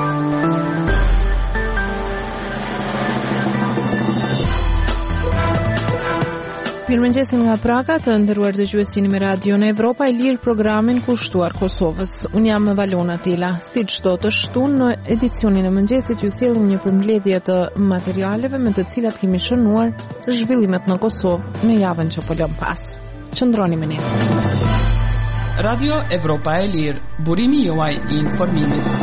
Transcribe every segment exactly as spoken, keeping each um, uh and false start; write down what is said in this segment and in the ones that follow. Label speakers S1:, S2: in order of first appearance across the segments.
S1: Mirëmëngjesin nga Praga, të nderuar dëgjuesinë me Radion Evropa e Lirë, programin kushtuar Kosovës. Unë jam me Valona Tela. Si çdo të shtunë në edicionin e mëngjesit ju sjellim një përmbledhje të materialeve me të cilat kemi shënuar zhvillimet në Kosovë në javën që po lëm pas. Qëndroni me ne.
S2: Radio Evropa e Lirë, burimi juaj i informimit.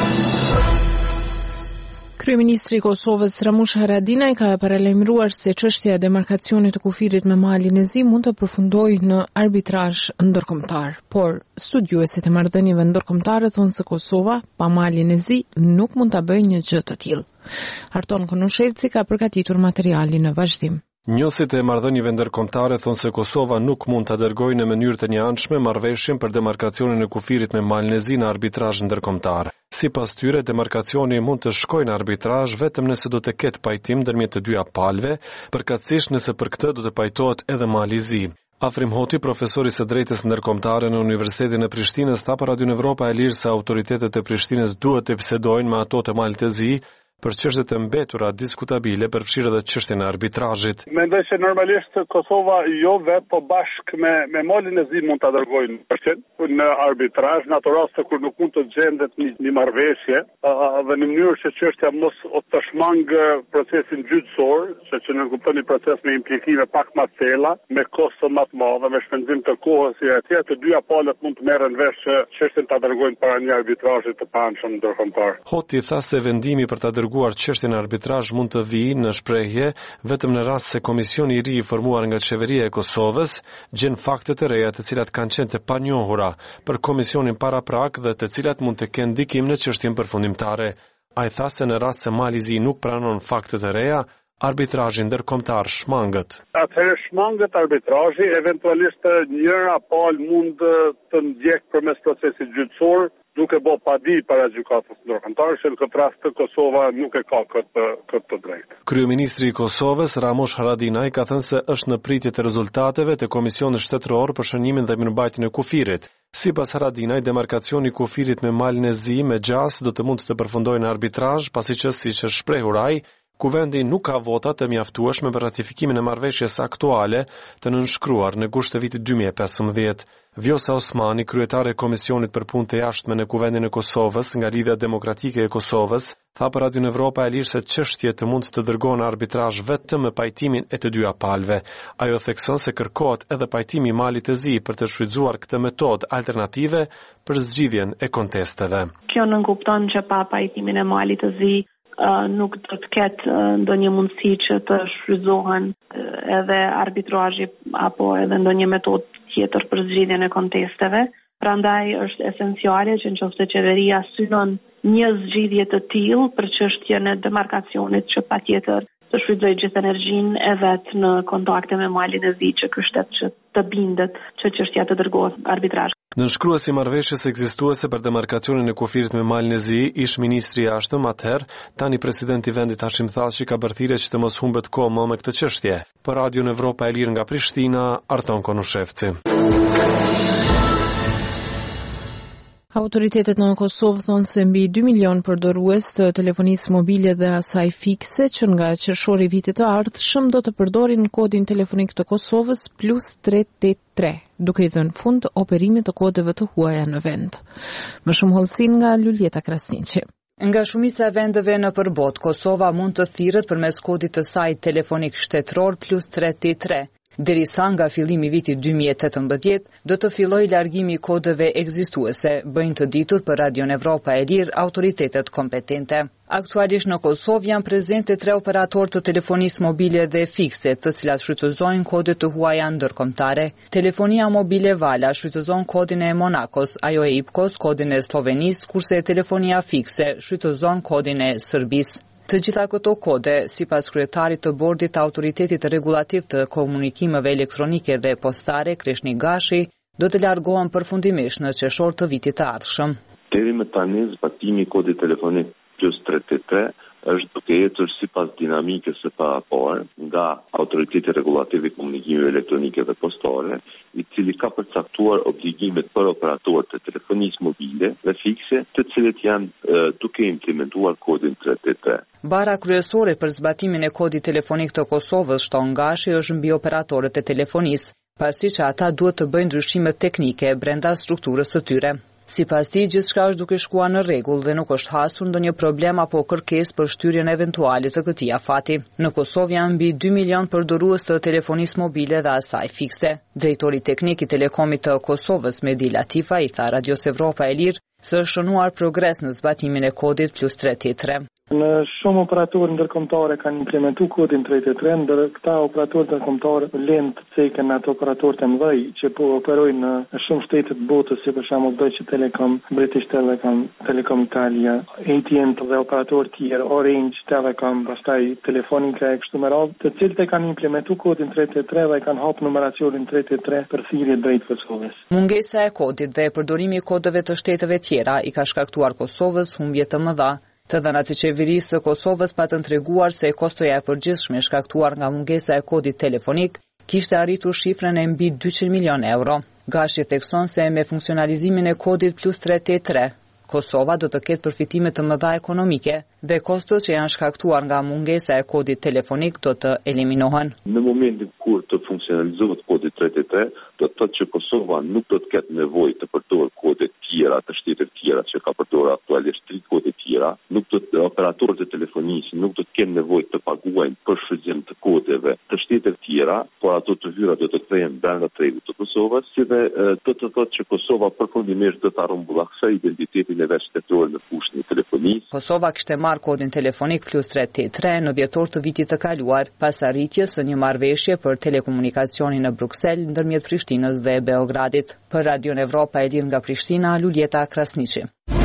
S1: Kryeministri i Kosovës Ramush Haradinaj ka paralajmëruar se çështja e demarkacionit të kufirit me malin e Zi mund të përfundojë në arbitrazh ndërkombëtar, por studiuesit e marrëdhënieve ndërkombëtare thonë se Kosova pa malin e Zi nuk mund ta bëjë një gjë të tillë. Arton Konushevci ka përgatitur materialin në vazhdim.
S3: Njësit e marrëdhënieve ndërkombëtare thonë se Kosova nuk mund ta dërgojë në mënyrë të njëanshme marrëveshjen për demarkacionin e kufirit me malin e Zi në arbitrazh ndërkombëtar. Sipas tyre, demarkacioni mund të shkojë në arbitrazh vetëm nëse do të ketë pajtim ndërmjet të dyja palëve, përkatësisht nëse për këtë do të pajtohet edhe mali i Zi. Afrim Hoti, profesori së drejtës ndërkombëtare në Universitetin e Prishtinës, tha për Radio Evropa e Lirë se autoritetet e Prishtinës duhet të bisedojnë me ato të malit të Zi për çështjet e mbetura diskutabile, përfshirë edhe çështjen e arbitrazhit.
S4: Mendoj se normalisht Kosova jo vetë, po bashkë me me malin e Zi mund ta dërgojnë përçet në arbitrazh, në ato raste kur nuk mund të gjendet një, një marrëveshje, dhe në mënyrë që çështja mos të shmangë procesin gjyqësor, se që në kupton një proces me implikime pak më të thella, me kosto më të mëdha, me shpendim të kohës e atje, të dyja palët mund të merren vesh që çështjen ta dërgojnë para një arbitrazhi të paanshëm ndërkombëtar.
S3: Hoti tha se vendimi për ta dërguar çështjen e arbitrazh mund të vijë në shprehje vetëm në rast se komisioni i ri i formuar nga qeveria e Kosovës gjen fakte të reja të cilat kanë qenë të panjohura për komisionin paraprak dhe të cilat mund të kenë ndikim në çështjen përfundimtare. Ai tha se në rast se mali i Zi nuk pranon fakte të reja, arbitrazhi ndërkombëtar shmangët.
S4: Atëherë shmangët arbitrazhi, eventualisht njëra palë mund të ndjek përmes procesit gjyqësor, duke bo padi para gjykatës ndërkombëtare, që në këtë rast Kosova nuk e ka këtë këtë drejtë.
S3: Kryeministri i Kosovës Ramush Haradinaj ka thënë se është në pritje të rezultateve të Komisionit Shtetëror për shënimin dhe mirëmbajtjen e kufirit. Sipas Haradinaj, demarkacioni i kufirit me malin e Zi me gjas do të mund të përfundojë në arbitrazh, pasi që siç është shprehur ai, Kuvendi nuk ka vota të mjaftueshme për ratifikimin e marrëveshjes aktuale të nënshkruar në gusht të vitit dy mijë e pesëmbëdhjetë. Vjosa Osmani, kryetare e Komisionit për Punë të Jashtme në Kuvendin e Kosovës nga Lidhja Demokratike e Kosovës, tha për Radio Evropa e Lirë se çështjet të mund të dërgohen në arbitrazh vetëm me pajtimin e të dyja palëve. Ajo thekson se kërkohet edhe pajtimi i malit të Zi për të shfrytzuar këtë metodë alternative për zgjidhjen e kontesteve.
S5: Kjo nënkupton që pa pajtimin e malit të Zi Uh, nuk do të ketë uh, ndonjë mundësi që të shfrytëzohen uh, edhe arbitrazhi apo edhe ndonjë metodë tjetër për zgjidhjen e kontesteve. Prandaj është esenciale që nëse qeveria synon një zgjidhje të tillë për çështjen e demarkacionit që patjetër të shfrytëzojë gjithë energjinë e vet në kontakte me malin e Zi, që ky shtet që të bindet që çështja të dërgohet arbitrazh.
S3: Nënshkruesi i marrëveshjes ekzistuese për demarkacionin e kufirit me malin e Zi, ish ministri i jashtëm atëherë, tani presidenti i vendit Hashim Thaçi ka bërthirë që të mos humbet kohë më me këtë çështje. Për Radio Evropa e Lirë nga Prishtina, Arton Konushevci.
S1: Autoritetet në Kosovë thonë se mbi dy milion përdorues të telefonisë mobile dhe asaj fikse që nga qershori i vitit të ardhshëm do të përdorin kodin telefonik të Kosovës plus tre tetëdhjetë tre, duke i dhënë fund operimit të kodeve të huaja në vend. Më shumë hollësi nga Luljeta Krasniqi.
S6: Nga shumica e vendeve në përbot, Kosova mund të thirret përmes kodit të saj telefonik shtetëror plus tre tetëdhjetë tre. Derisa nga fillimi i vitit dy mijë e tetëmbëdhjetë do të fillojë largimi i kodeve ekzistuese, bëjnë të ditur për Radio Evropa e Lirë autoritetet kompetente. Aktualisht në Kosovë janë prezente tre operatorë të telefonisë mobile dhe fikse, të cilat shfrytëzojnë kode të huaja ndërkombëtare. Telefonia mobile Vala shfrytëzon kodin e Monakos, ajo e Ipkos kodin e Slovenisë, kurse telefonia fikse shfrytëzon kodin e Serbisë. Të gjitha këto kode, sipas kryetarit të bordit të Autoritetit Rregullativ të Komunikimeve Elektronike dhe Postare, Kreshni Gashi, do të largohen përfundimisht në qershor të vitit të ardhshëm.
S7: Deri më tani zbatimi i kodit telefonik plus tre tetëdhjetë tre është duke ecur sipas dinamikës së parapare nga Autoriteti Rregullativ i Komunikimeve Elektronike dhe Postare, i cili ka përcaktuar obligimet për operatorët e telefonisë mobile dhe fikse, të cilët janë e, duke implementuar kodin tre tre tre.
S6: Bara kryesore për zbatimin e kodit telefonik të Kosovës shton ngashi është mbi operatorët e telefonisë, pasi që ata duhet të bëjnë ndryshime teknike brenda strukturës së tyre. Sipas tij, gjithçka është duke shkuar në rregull dhe nuk është hasur ndonjë problem apo kërkesë për shtyrjen eventuale të këtij afati. Në Kosovë janë mbi dy milion përdorues të telefonisë mobile dhe asaj fikse. Drejtori teknik i Telekomit të Kosovës, Medi Latifa, i tha Radios Evropa e Lirë se është shënuar progres në zbatimin e kodit plus tre tre tre.
S8: Në shumë operatorë ndërkombëtare kanë implementuar kodin tre tre tre, ndër këta operatorë ndërkombëtare lënë të cekën ato operatorë të mëdhenj që po operojnë në shumë shtete të botës, si për shembull Deutsche Telekom, British Telecom, Telecom Italia, A T and dhe operatorë tjerë, Orange, Telecom, pastaj Telefonica e kështu me radhë, të cilët e kanë implementuar kodin tre tre tre dhe kanë hapur numeracionin tre tre tre për thirrje drejt Kosovës.
S6: Mungesa e kodit dhe përdorimi i kodeve të shteteve tjera i ka shkaktuar Kosovës humbje të mëdha. Të dhënat e qeverisë së Kosovës patën treguar se kostoja e përgjithshme shkaktuar nga mungesa e kodit telefonik kishte arritur shifrën e mbi dyqind milion euro. Gashi thekson se me funksionalizimin e kodit plus tre tre tre, Kosova do të ketë përfitime të mëdha ekonomike dhe kostot që janë shkaktuar nga mungesa e kodit telefonik do të eliminohen.
S7: Në momentin kur të funksionalizohet kodi tre tre tre, do të thotë që Kosova nuk do të ketë nevojë të përdorë kode tjera të shteteve tjera që ka përdorur aktualisht tri kode tjera, nuk do të operatorët e telefonisë nuk do të kenë nevojë të paguajnë për shfrytëzim të kodeve të shteteve tjera, por ato të hyra do të kthehen brenda tregut të Kosovës, si dhe do të thotë që Kosova përfundimisht do të arrumbullaksoj identitetin e vet shtetëror në fushën e telefonisë.
S6: Kosova kishte marrë kodin telefonik plus tre tre tre në dhjetor të vitit të kaluar, pas arritjes së një marrëveshje për telekomunikacionin në Bruksel ndërmjet Prishtinës dhe Beogradit. Për Radion Evropa e Lirë nga Prishtina, Luljeta Krasniqi.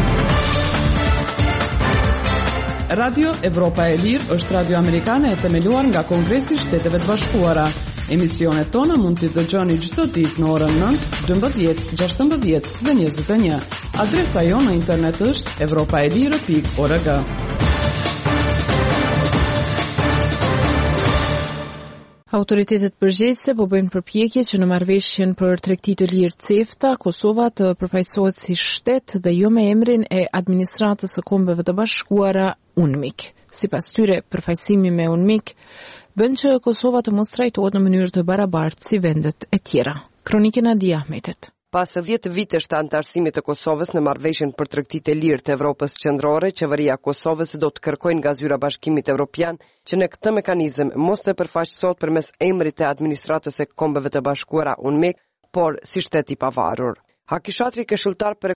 S2: Radio Evropa e Lirë është radio amerikane e themeluar nga Kongresi i Shteteve të Bashkuara. Emisionet tona mund t'i dëgjoni çdo ditë në orën nëntë, dymbëdhjetë, gjashtëmbëdhjetë dhe njëzet e një. Adresa jonë në internet është evropaelire pikë org.
S1: Autoritetet përgjegjëse po bëjnë përpjekje që në marrëveshjen për tregti të lirë CEFTA, Kosova të përfaqësohet si shtet dhe jo me emrin e administratës së Kombeve të Bashkuara UNMIK. Sipas tyre, përfaqësimi me UNMIK bën që Kosova të mos trajtohet në mënyrë të barabartë si vendet e tjera. Kronikën e Adi Ahmetit.
S9: Pas dhjetë vitesh të anëtarësimit të Kosovës në marrëveshjen për tregtitë e lirë të Evropës Qendrore, qeveria e Kosovës do të kërkojë nga zyra Bashkimit Evropian që në këtë mekanizëm mos të përfaqësohet përmes emrit të administratës së Kombeve të Bashkuara UNMIK, por si shtet i pavarur. Hakishatri këshilltar për